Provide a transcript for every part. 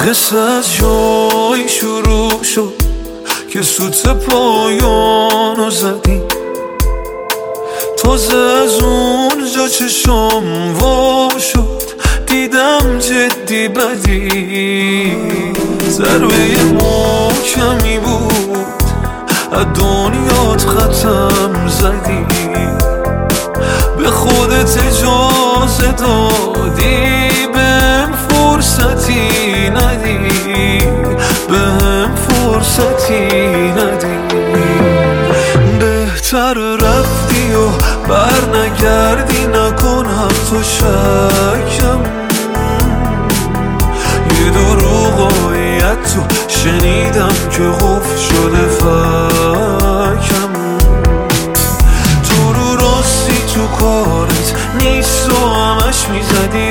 قصه از جایی شروع شد که سوت پایانو زدی. تازه از اونجا چشم وا شد دیدم جدی بدی. ضربه محکمی بود از دنیات ختم زدی. به خودت اجازه دادی بهم فرصتی ندی، بهم فرصتی ندی. بهتر رفتی و بر نگردی، نکنم تو شکم. یه دروغایت تو شنیدم که قفل شده فکم. تو رو راستی تو کارت نیست و همش میزدی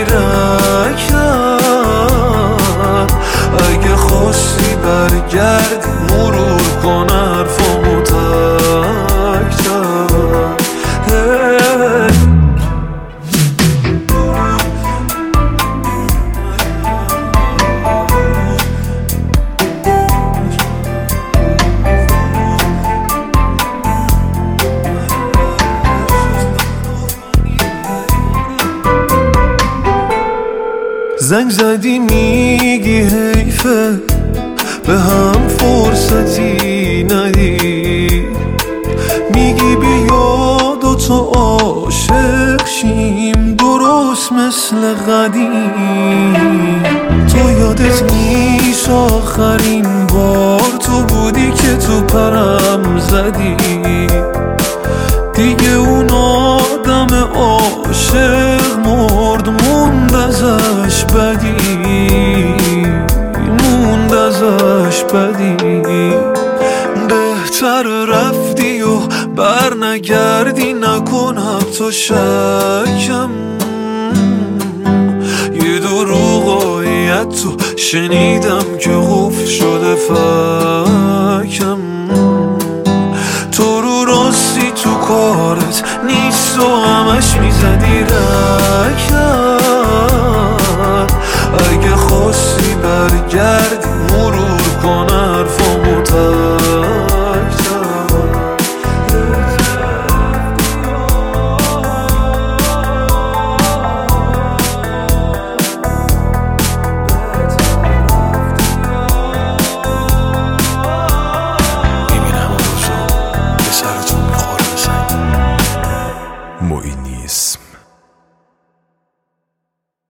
رکم. اگه خواستی برگردی مرور کن حرفامو تکتم. زنگ زدی میگی حیفه به هم فرصتی ندی. میگی بیا دوتا عاشق شیم درست مثل قدیم. تو یادت نیست آخرین بار تو بودی که تو پرم زدی. دیگه اون آدم عاشق مرد موند ازش بدی، موند ازش بدی. بهتر رفتی و بر نگردی، نکنم تو شکم. یه دروغایت تو شنیدم که قفل شده فکم. تو رو راستی تو کارت نیست و همش میزدی رکم. اگه خواستی برگردی مرور کن حرفامو تکتم. معینی اسم